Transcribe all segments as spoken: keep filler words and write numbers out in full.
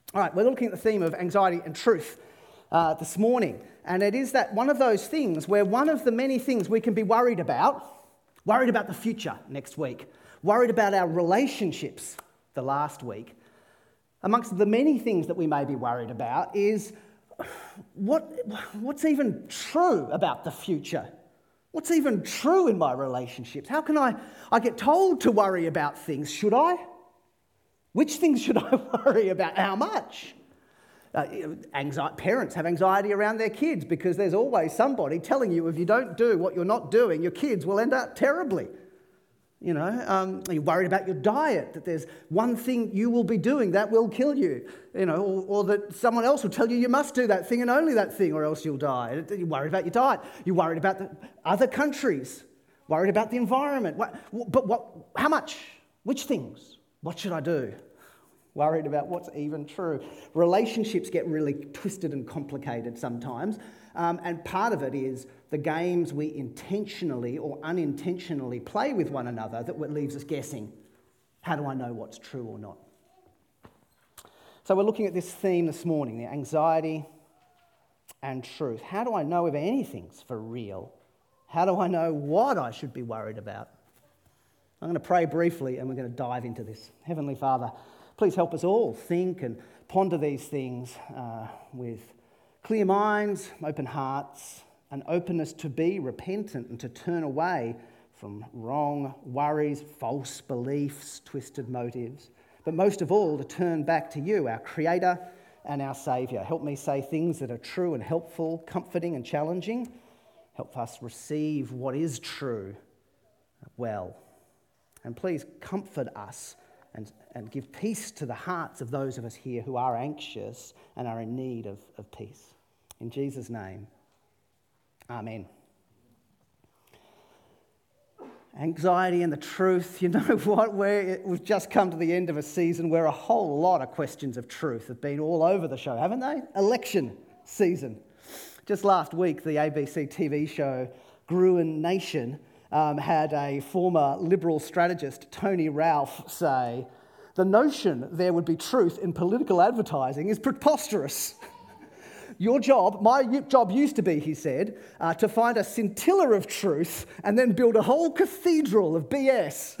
All right, we're looking at the theme of anxiety and truth uh, this morning. And it is that one of those things where one of the many things we can be worried about, worried about the future next week, worried about our relationships the last week, amongst the many things that we may be worried about is what, what's even true about the future? What's even true in my relationships? How can I, I get told to worry about things, should I? Which things should I worry about? How much? Uh, anxiety, parents have anxiety around their kids because there's always somebody telling you if you don't do what you're not doing, your kids will end up terribly. You know, um, you're worried about your diet, that there's one thing you will be doing that will kill you, you know, or, or that someone else will tell you you must do that thing and only that thing or else you'll die. You're worried about your diet. You're worried about the other countries, worried about the environment. What, but what? How much? Which things? What should I do? Worried about what's even true. Relationships get really twisted and complicated sometimes, um, and part of it is the games we intentionally or unintentionally play with one another that leaves us guessing. How do I know what's true or not? So we're looking at this theme this morning, the anxiety and truth. How do I know if anything's for real? How do I know what I should be worried about? I'm going to pray briefly and we're going to dive into this. Heavenly Father, please help us all think and ponder these things uh, with clear minds, open hearts, an openness to be repentant and to turn away from wrong worries, false beliefs, twisted motives. But most of all, to turn back to you, our Creator and our Saviour. Help me say things that are true and helpful, comforting and challenging. Help us receive what is true well. And please comfort us and, and give peace to the hearts of those of us here who are anxious and are in need of, of peace. In Jesus' name, amen. Anxiety and the truth. You know what? We're, we've just come to the end of a season where a whole lot of questions of truth have been all over the show, haven't they? Election season. Just last week, the A B C T V show Gruen Nation um, had a former Liberal strategist, Tony Ralph, say, "The notion there would be truth in political advertising is preposterous." Your job, my job used to be, he said, uh, to find a scintilla of truth and then build a whole cathedral of B S.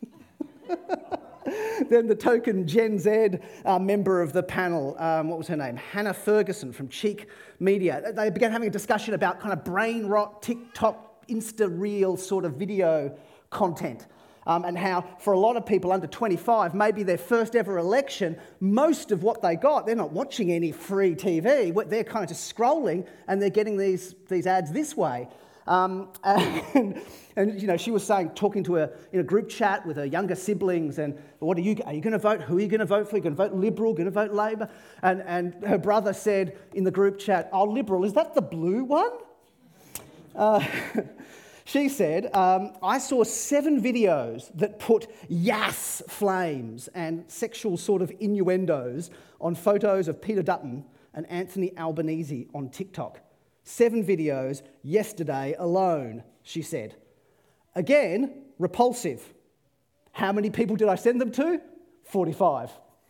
Then the token Gen Z uh, member of the panel, um, what was her name? Hannah Ferguson from Cheek Media. They began having a discussion about kind of brain rot, TikTok, Insta-reel sort of video content. Um, and how for a lot of people under twenty-five, maybe their first ever election, most of what they got, they're not watching any free T V. They're kind of just scrolling and they're getting these, these ads this way. Um, and, and, you know, she was saying, talking to her in a group chat with her younger siblings, and what are you, are you going to vote? Who are you going to vote for? Are you going to vote Liberal? Going to vote Labor? And, and her brother said in the group chat, "Oh, Liberal, is that the blue one?" Uh, She said, um, "I saw seven videos that put yas flames and sexual sort of innuendos on photos of Peter Dutton and Anthony Albanese on TikTok. Seven videos yesterday alone," she said. Again, repulsive. How many people did I send them to? forty-five.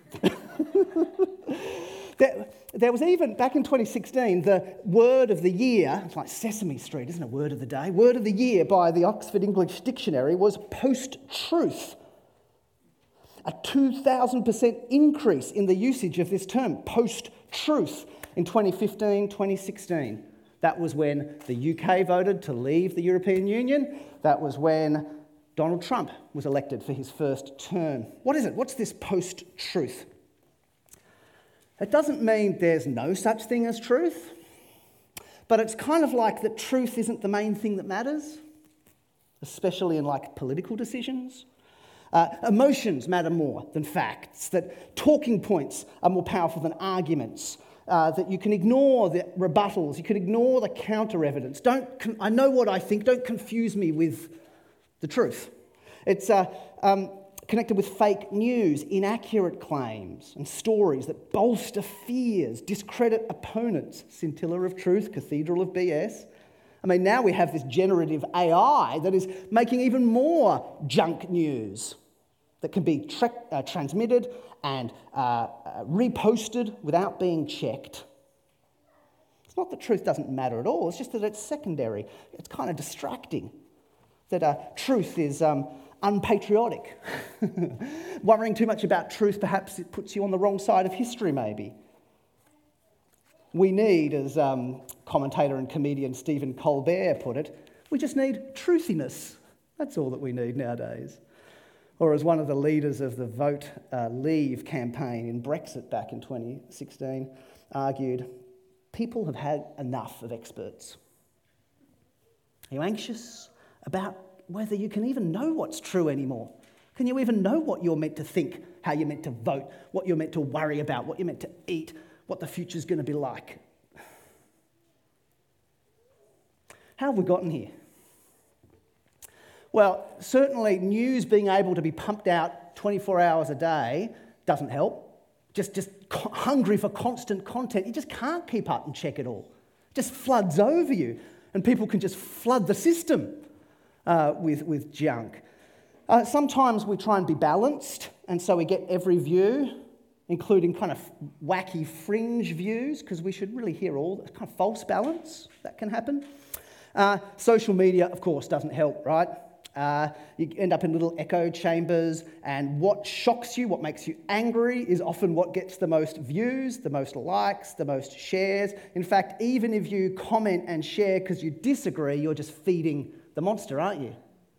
There, there was even, back in twenty sixteen, the word of the year, it's like Sesame Street, isn't it, word of the day? Word of the year by the Oxford English Dictionary was post-truth. A two thousand percent increase in the usage of this term, post-truth, in twenty fifteen, twenty sixteen. That was when the U K voted to leave the European Union. That was when Donald Trump was elected for his first term. What is it? What's this post-truth? It doesn't mean there's no such thing as truth, but it's kind of like that truth isn't the main thing that matters, especially in like political decisions. Uh, emotions matter more than facts, that talking points are more powerful than arguments, uh, that you can ignore the rebuttals, you can ignore the counter-evidence. Don't con- I know what I think, don't confuse me with the truth. It's uh, um, connected with fake news, inaccurate claims and stories that bolster fears, discredit opponents. Scintilla of truth, cathedral of B S. I mean, now we have this generative A I that is making even more junk news that can be tra- uh, transmitted and uh, uh, reposted without being checked. It's not that truth doesn't matter at all, it's just that it's secondary. It's kind of distracting. That uh, truth is um, unpatriotic. Worrying too much about truth, perhaps it puts you on the wrong side of history, maybe. We need, as um, commentator and comedian Stephen Colbert put it, we just need truthiness. That's all that we need nowadays. Or as one of the leaders of the Vote uh, Leave campaign in Brexit back in twenty sixteen argued, people have had enough of experts. Are you anxious about whether you can even know what's true anymore? Can you even know what you're meant to think, how you're meant to vote, what you're meant to worry about, what you're meant to eat, what the future's going to be like? How have we gotten here? Well, certainly news being able to be pumped out twenty-four hours a day doesn't help. Just, just hungry for constant content. You just can't keep up and check it all. It just floods over you, and people can just flood the system uh, with, with junk. Uh, sometimes we try and be balanced, and so we get every view, including kind of wacky fringe views, because we should really hear all the kind of false balance that can happen. Uh, social media, of course, doesn't help, right? Uh, you end up in little echo chambers, and what shocks you, what makes you angry, is often what gets the most views, the most likes, the most shares. In fact, even if you comment and share because you disagree, you're just feeding the monster, aren't you?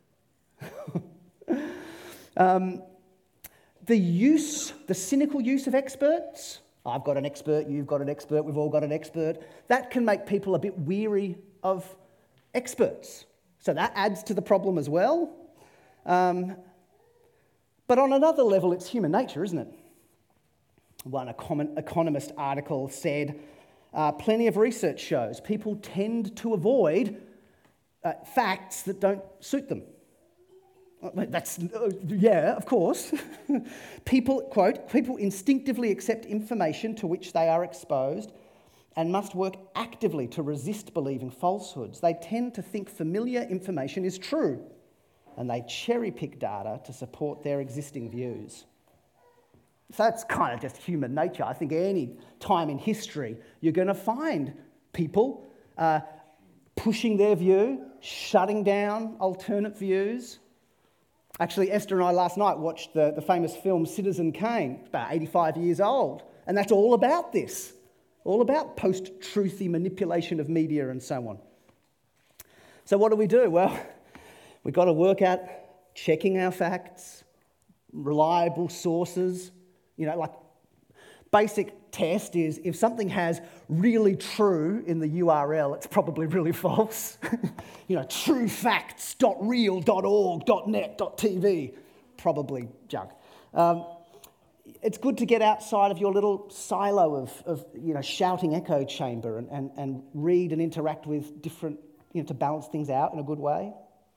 um, the use, the cynical use of experts, I've got an expert, you've got an expert, we've all got an expert, that can make people a bit weary of experts. So that adds to the problem as well. Um, but on another level, it's human nature, isn't it? One econ- economist article said, uh, plenty of research shows people tend to avoid uh, facts that don't suit them. That's, uh, yeah, of course. People, quote, people instinctively accept information to which they are exposed and must work actively to resist believing falsehoods. They tend to think familiar information is true, and they cherry-pick data to support their existing views. So that's kind of just human nature. I think any time in history, you're going to find people uh, pushing their view, shutting down alternate views. Actually, Esther and I last night watched the, the famous film Citizen Kane, about eighty-five years old, and that's all about this. All about post-truthy manipulation of media and so on. So what do we do? Well, we've got to work out checking our facts, reliable sources. You know, like basic test is if something has really true in the U R L, it's probably really false. You know, truefacts dot real dot org dot net dot t v, probably junk. Um, It's good to get outside of your little silo of, of you know, shouting echo chamber and, and, and read and interact with different, you know, to balance things out in a good way.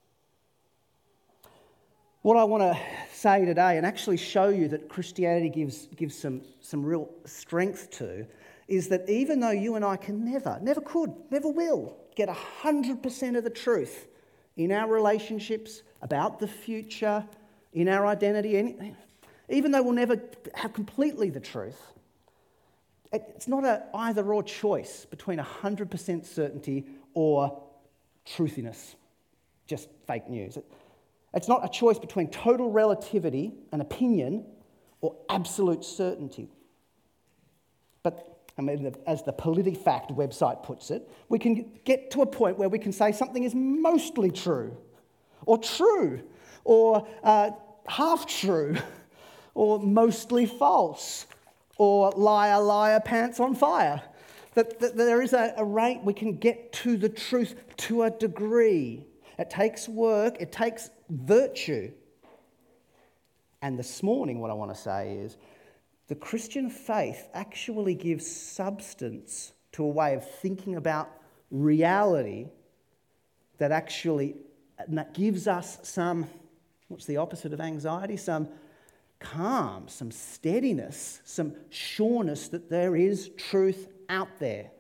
What I want to say today, and actually show you that Christianity gives, gives some, some real strength to, is that even though you and I can never, never could, never will, get one hundred percent of the truth in our relationships, about the future, in our identity, anything, even though we'll never have completely the truth, it's not an either-or choice between one hundred percent certainty or truthiness, just fake news. It's not a choice between total relativity and opinion or absolute certainty. But I mean, as the PolitiFact website puts it, we can get to a point where we can say something is mostly true, or true, or uh, half true, or mostly false, or liar, liar, pants on fire. That, that there is a, a rate we can get to the truth to a degree. It takes work, it takes virtue. And this morning, what I want to say is, the Christian faith actually gives substance to a way of thinking about reality that actually that gives us some, what's the opposite of anxiety? Some calm, some steadiness, some sureness that there is truth out there.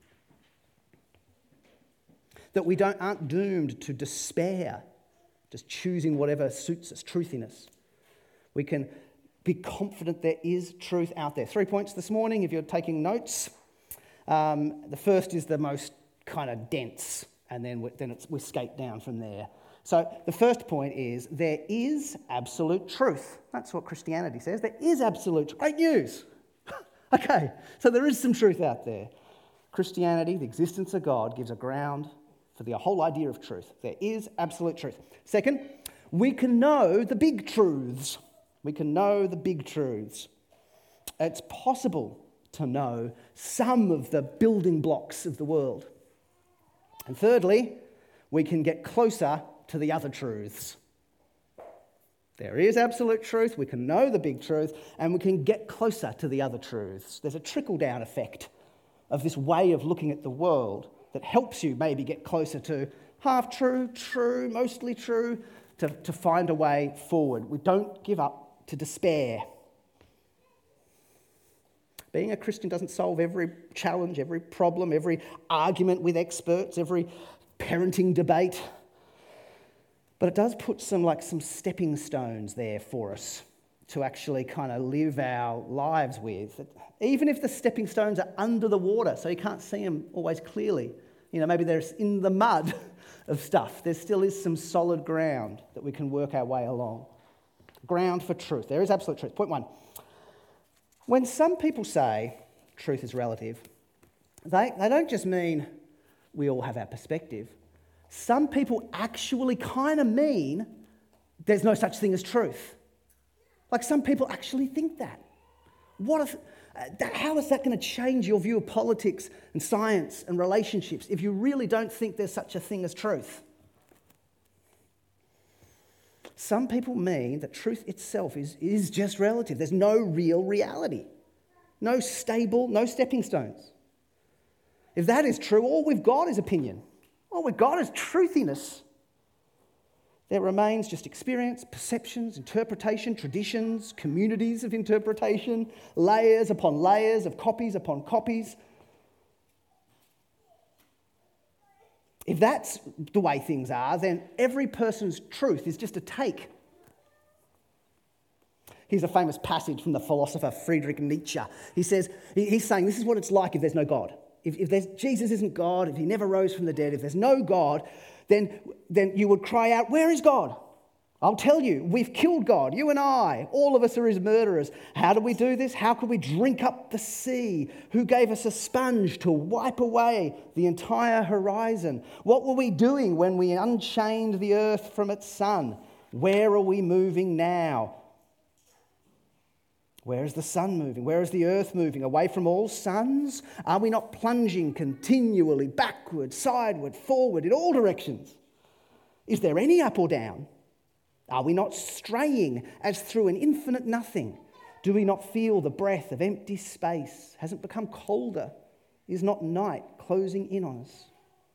That we don't, aren't doomed to despair, just choosing whatever suits us, truthiness. We can Be confident there is truth out there. Three points this morning if you're taking notes. Um, the first is the most kind of dense, and then we, then it's, we skate down from there. So the first point is there is absolute truth. That's what Christianity says. There is absolute, great news. Okay, so there is some truth out there. Christianity, the existence of God, gives a ground for the whole idea of truth. There is absolute truth. Second, we can know the big truths. We can know the big truths. It's possible to know some of the building blocks of the world. And thirdly, we can get closer to the other truths. There is absolute truth, we can know the big truth, and we can get closer to the other truths. There's a trickle-down effect of this way of looking at the world that helps you maybe get closer to half true, true, mostly true, to, to find a way forward. We don't give up to despair. Being a Christian doesn't solve every challenge, every problem, every argument with experts, every parenting debate. But it does put some like some stepping stones there for us to actually kind of live our lives with. Even if the stepping stones are under the water, so you can't see them always clearly. You know, maybe they're in the mud of stuff. There still is some solid ground that we can work our way along. Ground for truth. There is absolute truth. Point one. When some people say truth is relative, they, they don't just mean we all have our perspective. Some people actually kind of mean there's no such thing as truth. Like some people actually think that. What if, uh, that, how is that going to change your view of politics and science and relationships if you really don't think there's such a thing as truth? Some people mean that truth itself is, is just relative. There's no real reality. No stable, no stepping stones. If that is true, all we've got is opinion. All we've got is truthiness. There remains just experience, perceptions, interpretation, traditions, communities of interpretation, layers upon layers of copies upon copies. If that's the way things are, then every person's truth is just a take. Here's a famous passage from the philosopher Friedrich Nietzsche. He says, he's saying this is what it's like if there's no God. If, if there's, Jesus isn't God, if he never rose from the dead, if there's no God, then, then you would cry out, where is God? I'll tell you, we've killed God, you and I. All of us are his murderers. How do we do this? How could we drink up the sea? Who gave us a sponge to wipe away the entire horizon? What were we doing when we unchained the earth from its sun? Where are we moving now? Where is the sun moving? Where is the earth moving? Away from all suns? Are we not plunging continually backward, sideward, forward, in all directions? Is there any up or down? Are we not straying as through an infinite nothing? Do we not feel the breath of empty space? Has it become colder? Is not night closing in on us?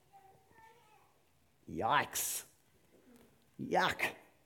Yikes. Yuck.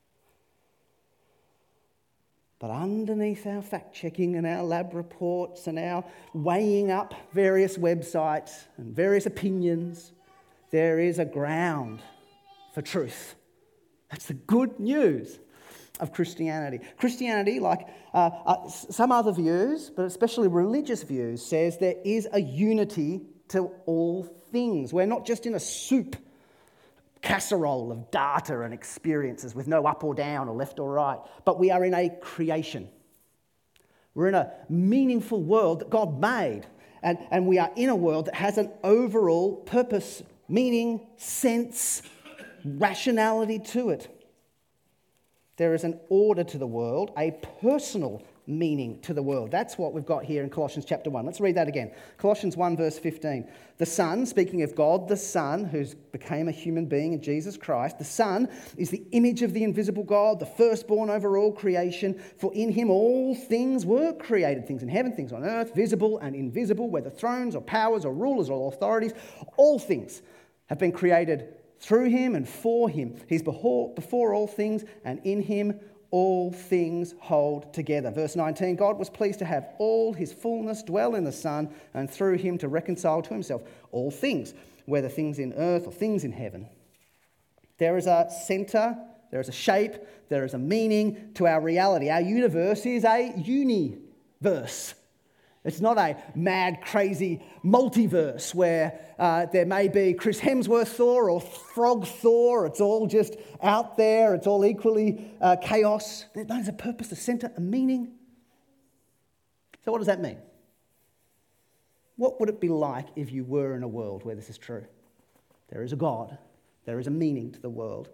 But underneath our fact-checking and our lab reports and our weighing up various websites and various opinions, there is a ground for truth. That's the good news of Christianity. Christianity, like uh, uh, some other views, but especially religious views, says there is a unity to all things. We're not just in a soup casserole of data and experiences with no up or down or left or right, but we are in a creation. We're in a meaningful world that God made, and, and we are in a world that has an overall purpose, meaning, sense, rationality to it. There is an order to the world, a personal meaning to the world. That's what we've got here in Colossians chapter one. Let's read that again. Colossians one verse fifteen. The Son, speaking of God, the Son, who became a human being in Jesus Christ, the Son is the image of the invisible God, the firstborn over all creation. For in him all things were created, things in heaven, things on earth, visible and invisible, whether thrones or powers or rulers or authorities. All things have been created through him and for him. He's before, before all things, and in him all things hold together. Verse nineteen, God was pleased to have all his fullness dwell in the Son, and through him to reconcile to himself all things, whether things in earth or things in heaven. There is a centre, There is a shape, there is a meaning to our reality. Our universe is a universe. It's not a mad, crazy multiverse where uh, there may be Chris Hemsworth Thor or Frog Thor. It's all just out there. It's all equally uh, chaos. There's a purpose, a centre, a meaning. So what does that mean? What would it be like if you were in a world where this is true? There is a God. There is a meaning to the world.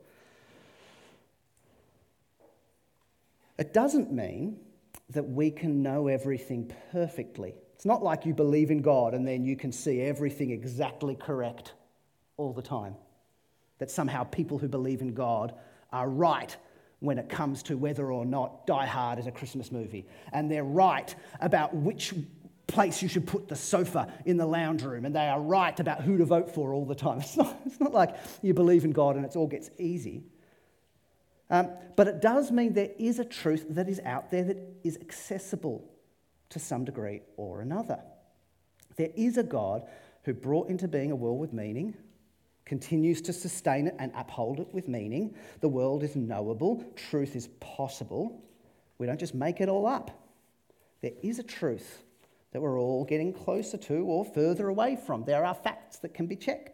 It doesn't mean that we can know everything perfectly. It's not like you believe in God and then you can see everything exactly correct all the time. That somehow people who believe in God are right when it comes to whether or not Die Hard is a Christmas movie. And they're right about which place you should put the sofa in the lounge room. And they are right about who to vote for all the time. It's not, it's not like you believe in God and it all gets easy. Um, but it does mean there is a truth that is out there that is accessible to some degree or another. There is a God who brought into being a world with meaning, continues to sustain it and uphold it with meaning. The world is knowable. Truth is possible. We don't just make it all up. There is a truth that we're all getting closer to or further away from. There are facts that can be checked.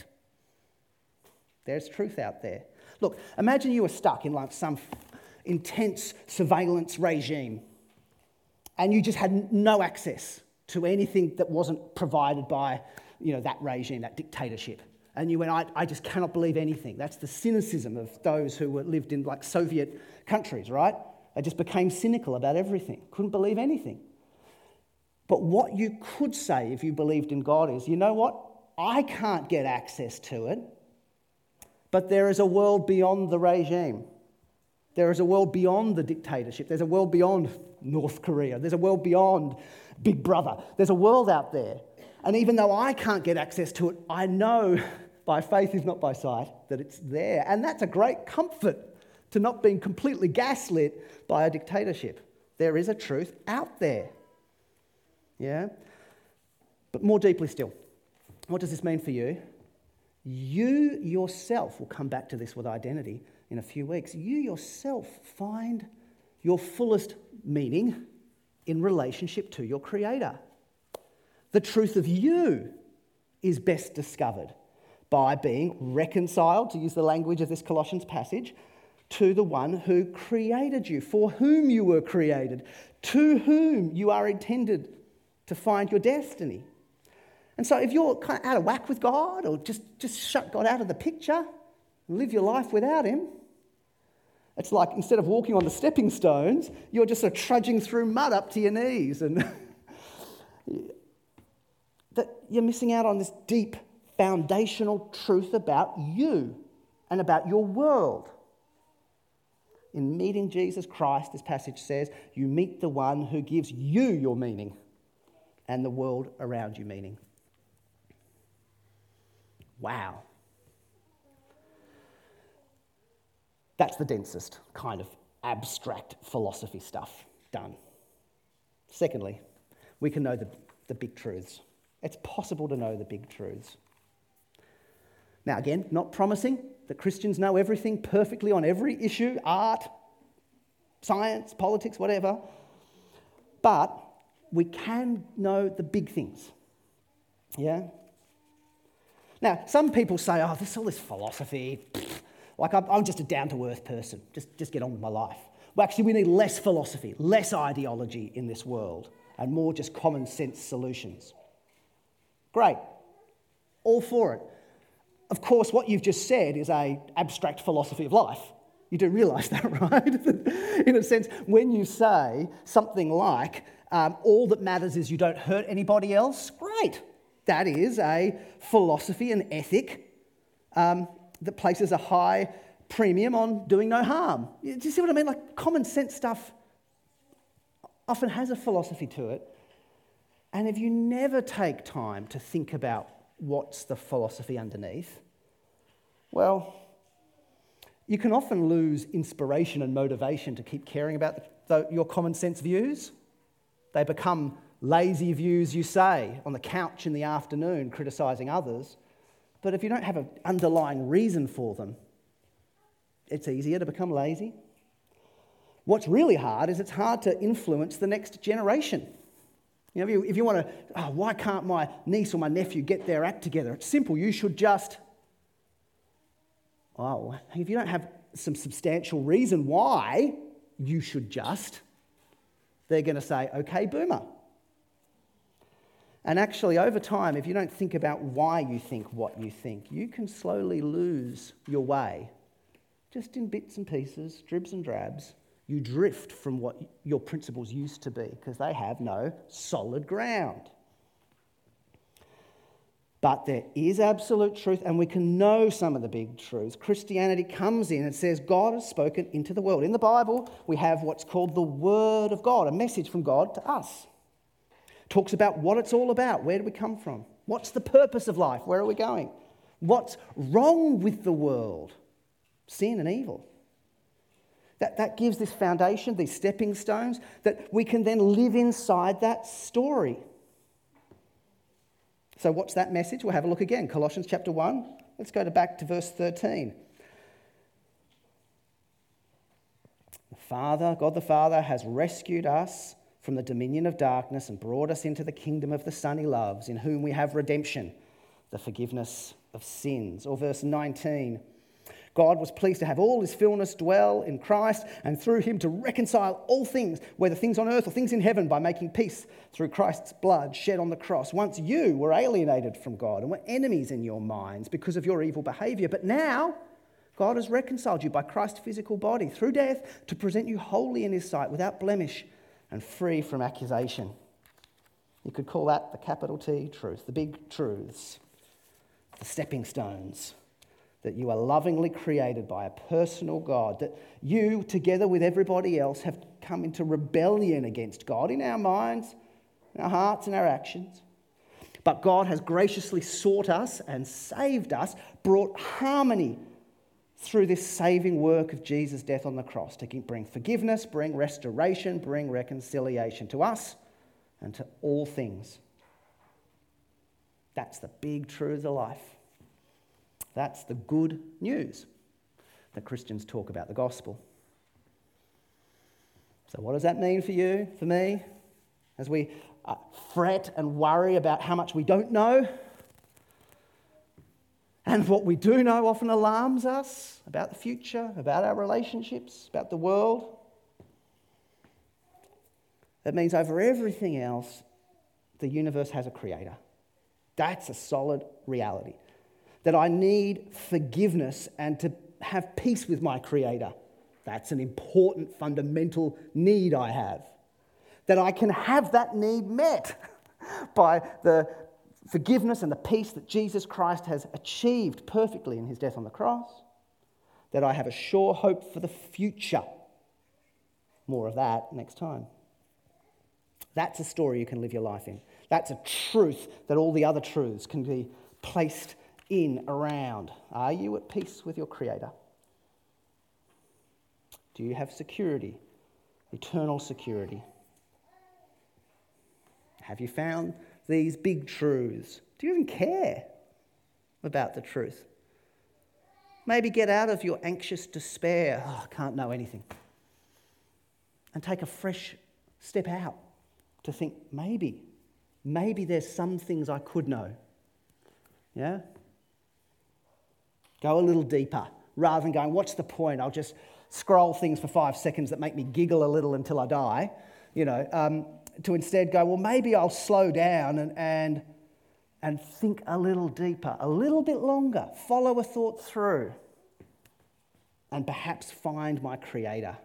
There's truth out there. Look, imagine you were stuck in like some intense surveillance regime and you just had no access to anything that wasn't provided by, you know, that regime, that dictatorship. And you went, I, I just cannot believe anything. That's the cynicism of those who were, lived in like Soviet countries, right? They just became cynical about everything, couldn't believe anything. But what you could say if you believed in God is, you know what? I can't get access to it. But there is a world beyond the regime. There is a world beyond the dictatorship. There's a world beyond North Korea. There's a world beyond Big Brother. There's a world out there. And even though I can't get access to it, I know by faith, if not by sight, that it's there. And that's a great comfort to not being completely gaslit by a dictatorship. There is a truth out there. Yeah? But more deeply still, what does this mean for you? You yourself, we'll come back to this with identity in a few weeks, you yourself find your fullest meaning in relationship to your Creator. The truth of you is best discovered by being reconciled, to use the language of this Colossians passage, to the one who created you, for whom you were created, to whom you are intended to find your destiny. And so if you're kind of out of whack with God or just, just shut God out of the picture and live your life without him, it's like instead of walking on the stepping stones, you're just sort of trudging through mud up to your knees. And that you're missing out on this deep foundational truth about you and about your world. In meeting Jesus Christ, this passage says, you meet the one who gives you your meaning and the world around you meaning. Wow. That's the densest kind of abstract philosophy stuff done. Secondly, we can know the, the big truths. It's possible to know the big truths. Now again, not promising that Christians know everything perfectly on every issue, art, science, politics, whatever, but we can know the big things. Yeah? Now, some people say, oh, this all this philosophy, pfft, like I'm, I'm just a down-to-earth person, just, just get on with my life. Well, actually, we need less philosophy, less ideology in this world, and more just common sense solutions. Great. All for it. Of course, what you've just said is an abstract philosophy of life. You do realise that, right? In a sense, when you say something like, um, all that matters is you don't hurt anybody else, great. That is a philosophy and ethic um, that places a high premium on doing no harm. Do you see what I mean? Like common sense stuff often has a philosophy to it. And if you never take time to think about what's the philosophy underneath, well, you can often lose inspiration and motivation to keep caring about the, the, your common sense views. They become lazy views, you say, on the couch in the afternoon criticising others. But if you don't have an underlying reason for them, it's easier to become lazy. What's really hard is it's hard to influence the next generation. You know, if you, if you want to, oh, why can't my niece or my nephew get their act together? It's simple. You should just, oh, if you don't have some substantial reason why you should just, they're going to say, okay, boomer. And actually, over time, if you don't think about why you think what you think, you can slowly lose your way. Just in bits and pieces, dribs and drabs, you drift from what your principles used to be because they have no solid ground. But there is absolute truth, and we can know some of the big truths. Christianity comes in and says God has spoken into the world. In the Bible, we have what's called the Word of God, a message from God to us. Talks about what it's all about. Where do we come from? What's the purpose of life? Where are we going? What's wrong with the world? Sin and evil. That, that gives this foundation, these stepping stones, that we can then live inside that story. So what's that message? We'll have a look again. Colossians chapter one. Let's go to back to verse thirteen. The Father, God the Father, has rescued us from the dominion of darkness and brought us into the kingdom of the Son he loves, in whom we have redemption, the forgiveness of sins. Or verse nineteen, God was pleased to have all his fullness dwell in Christ, and through him to reconcile all things, whether things on earth or things in heaven, by making peace through Christ's blood shed on the cross. Once you were alienated from God and were enemies in your minds because of your evil behaviour, but now God has reconciled you by Christ's physical body through death to present you holy in his sight, without blemish and free from accusation. You could call that the capital T truth, the big truths, the stepping stones, that you are lovingly created by a personal God, that you, together with everybody else, have come into rebellion against God in our minds, in our hearts and our actions. But God has graciously sought us and saved us, brought harmony through this saving work of Jesus' death on the cross, to bring forgiveness, bring restoration, bring reconciliation to us and to all things. That's the big truth of life. That's the good news that Christians talk about, the gospel. So what does that mean for you, for me, as we uh, fret and worry about how much we don't know? And what we do know often alarms us about the future, about our relationships, about the world. That means over everything else, the universe has a creator. That's a solid reality. That I need forgiveness and to have peace with my creator. That's an important fundamental need I have. That I can have that need met by the forgiveness and the peace that Jesus Christ has achieved perfectly in his death on the cross. That I have a sure hope for the future. More of that next time. That's a story you can live your life in. That's a truth that all the other truths can be placed in, around. Are you at peace with your Creator? Do you have security, eternal security? Have you found these big truths? Do you even care about the truth? Maybe get out of your anxious despair. Oh, I can't know anything. And take a fresh step out to think, maybe, maybe there's some things I could know. Yeah? Go a little deeper, rather than going, what's the point? I'll just scroll things for five seconds that make me giggle a little until I die. You know, um, to instead go, well, maybe I'll slow down and, and, and think a little deeper, a little bit longer, follow a thought through, and perhaps find my Creator.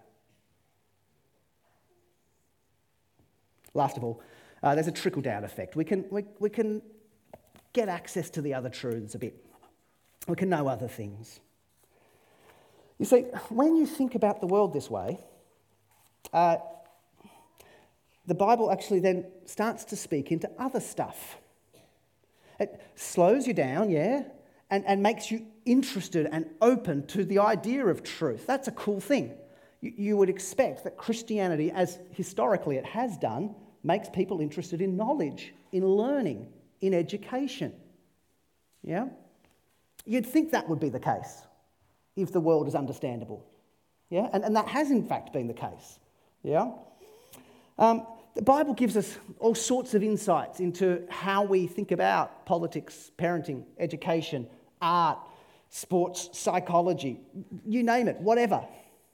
Last of all, uh, there's a trickle-down effect. We can, we, we can get access to the other truths a bit. We can know other things. You see, when you think about the world this way, uh, the Bible actually then starts to speak into other stuff. It slows you down, yeah, and, and makes you interested and open to the idea of truth. That's a cool thing. You, you would expect that Christianity, as historically it has done, makes people interested in knowledge, in learning, in education. Yeah? You'd think that would be the case. if the world is understandable. Yeah, and, and that has in fact been the case. Yeah. Um, the Bible gives us all sorts of insights into how we think about politics, parenting, education, art, sports, psychology, you name it, whatever.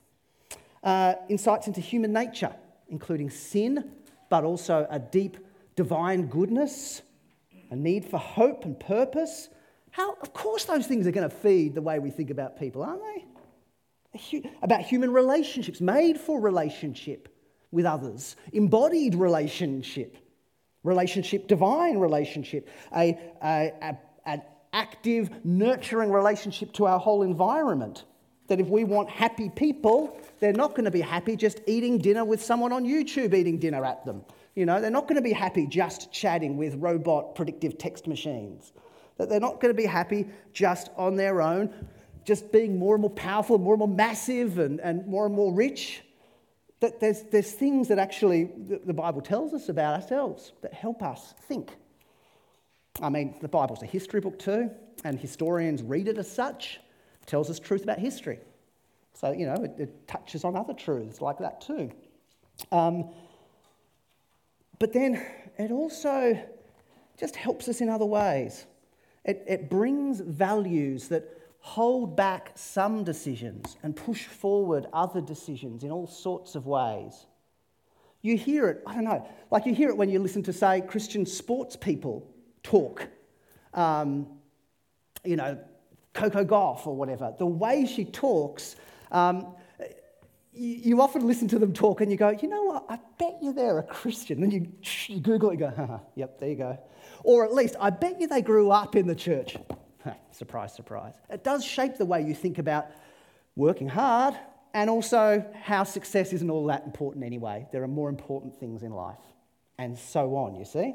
Uh, insights into human nature, including sin, but also a deep divine goodness, a need for hope and purpose. How, of course those things are going to feed the way we think about people, aren't they? About human relationships, made for relationship with others, embodied relationship, relationship, divine relationship, a, a, a, an active, nurturing relationship to our whole environment. That if we want happy people, they're not going to be happy just eating dinner with someone on YouTube eating dinner at them. You know, they're not going to be happy just chatting with robot predictive text machines. That they're not going to be happy just on their own, just being more and more powerful, more and more massive and, and more and more rich. That there's, there's things that actually the, the Bible tells us about ourselves that help us think. I mean, the Bible's a history book too, and historians read it as such. It tells us truth about history. So, you know, it, it touches on other truths like that too. Um, but then it also just helps us in other ways. It, it brings values that hold back some decisions and push forward other decisions in all sorts of ways. You hear it, I don't know, like you hear it when you listen to, say, Christian sports people talk. Um, you know, Coco Gauff or whatever. The way she talks, um, you, you often listen to them talk and you go, you know what, I bet you they're a Christian. And you, you Google it and go, haha, yep, there you go. Or at least, I bet you they grew up in the church. Surprise, surprise. It does shape the way you think about working hard and also how success isn't all that important anyway. There are more important things in life and so on, you see.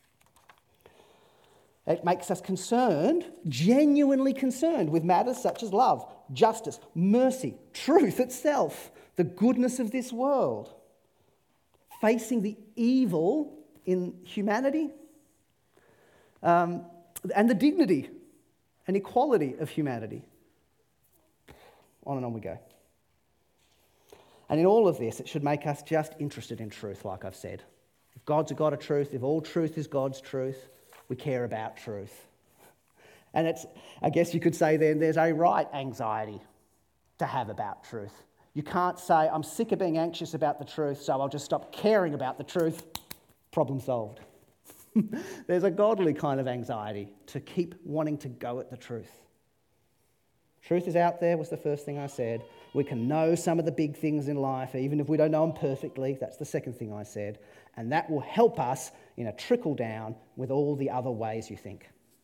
It makes us concerned, genuinely concerned with matters such as love, justice, mercy, truth itself, the goodness of this world, facing the evil in humanity, um, and the dignity and equality of humanity. On and on we go. And in all of this, it should make us just interested in truth, like I've said. If God's a God of truth, if all truth is God's truth, we care about truth. And it's, I guess you could say then, there's a right anxiety to have about truth. You can't say, I'm sick of being anxious about the truth, so I'll just stop caring about the truth. Problem solved. There's a godly kind of anxiety to keep wanting to go at the truth. Truth is out there, was the first thing I said. We can know some of the big things in life, even if we don't know them perfectly. That's the second thing I said. And that will help us in a trickle down with all the other ways you think.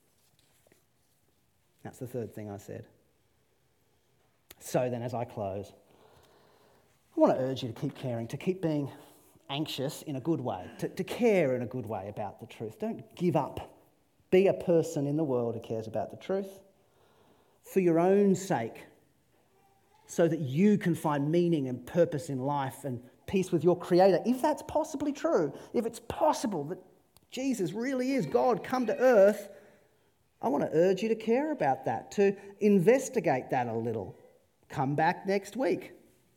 That's the third thing I said. So then, as I close, I want to urge you to keep caring, to keep being anxious in a good way, to, to care in a good way about the truth. Don't give up. Be a person in the world who cares about the truth for your own sake, so that you can find meaning and purpose in life and peace with your Creator, if that's possibly true. If it's possible that Jesus really is God come to earth, I want to urge you to care about that, to investigate that a little. Come back next week.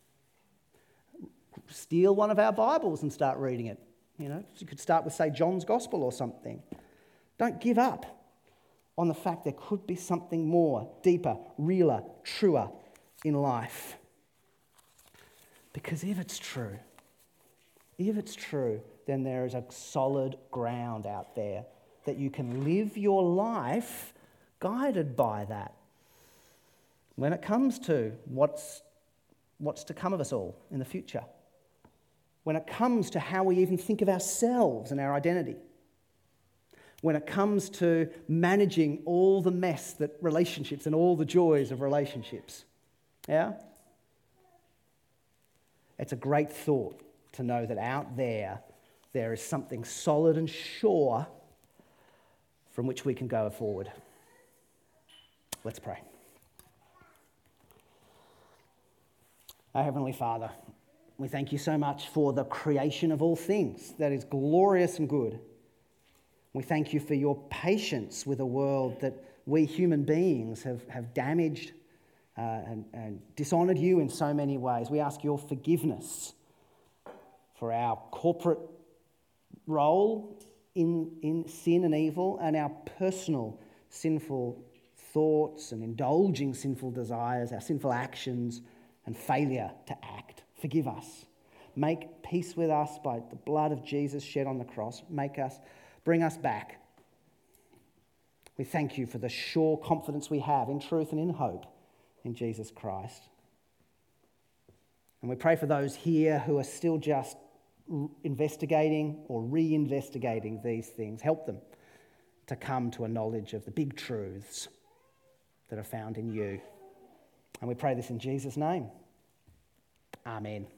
Steal one of our Bibles and start reading it. You know, you could start with, say, John's Gospel or something. Don't give up on the fact there could be something more, deeper, realer, truer in life. Because if it's true, if it's true, then there is a solid ground out there that you can live your life guided by that. When it comes to what's, what's to come of us all in the future. When it comes to how we even think of ourselves and our identity. When it comes to managing all the mess that relationships and all the joys of relationships. Yeah? It's a great thought to know that out there, there is something solid and sure from which we can go forward. Let's pray. Our Heavenly Father, we thank you so much for the creation of all things that is glorious and good. We thank you for your patience with a world that we human beings have, have damaged uh, and, and dishonoured you in so many ways. We ask your forgiveness for our corporate role in, in sin and evil, and our personal sinful thoughts and indulging sinful desires, our sinful actions and failure to act. Forgive us. Make peace with us by the blood of Jesus shed on the cross. Make us, bring us back. We thank you for the sure confidence we have in truth and in hope in Jesus Christ. And we pray for those here who are still just investigating or re-investigating these things. Help them to come to a knowledge of the big truths that are found in you. And we pray this in Jesus' name. Amen.